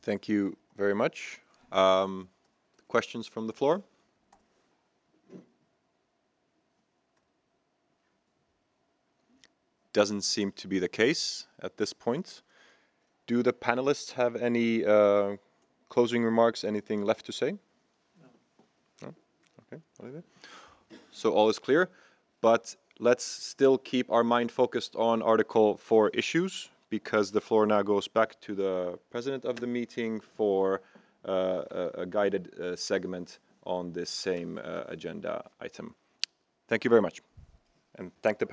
Thank you very much. Questions from the floor? Doesn't seem to be the case at this point. Do the panelists have any closing remarks, anything left to say? No? Okay, Olivier. So all is clear, but let's still keep our mind focused on Article 4 issues, because the floor now goes back to the president of the meeting for a guided segment on this same agenda item. Thank you very much, and thank the